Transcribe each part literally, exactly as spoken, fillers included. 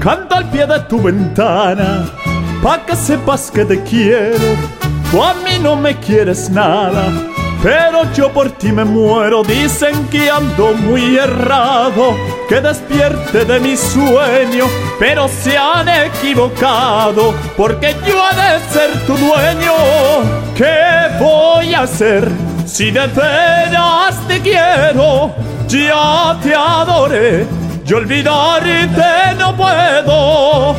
Canta al pie de tu ventana, pa' que sepas que te quiero. Tú a mí no me quieres nada, pero yo por ti me muero. Dicen que ando muy errado, que despierte de mi sueño, pero se han equivocado, porque yo he de ser tu dueño. ¿Qué voy a hacer si de veras te quiero? Ya te adoré y olvidarte no puedo.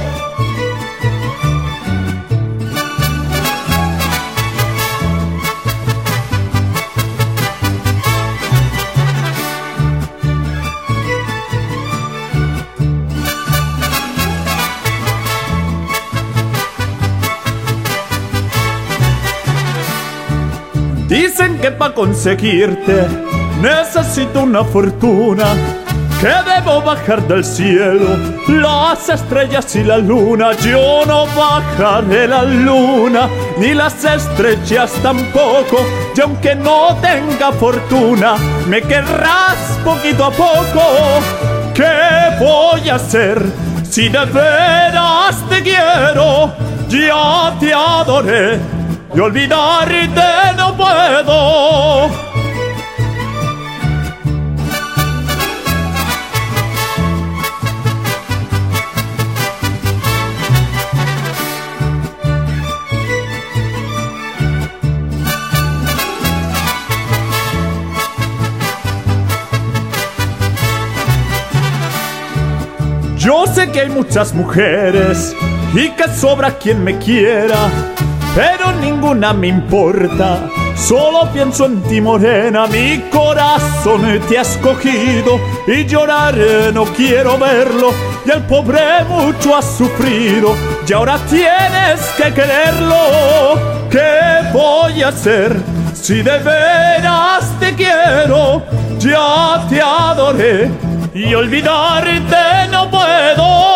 Dicen que para conseguirte necesito una fortuna, que debo bajar del cielo las estrellas y la luna. Yo no bajaré la luna, ni las estrellas tampoco, y aunque no tenga fortuna, me querrás poquito a poco. ¿Qué voy a hacer si de veras te quiero? Ya te adoré y olvidarte no puedo. Yo sé que hay muchas mujeres y que sobra quien me quiera, pero ninguna me importa, solo pienso en ti, morena. Mi corazón te ha escogido y llorar no quiero verlo, y el pobre mucho ha sufrido y ahora tienes que quererlo. ¿Qué voy a hacer si de veras te quiero? Ya te adoré y olvidarte no puedo.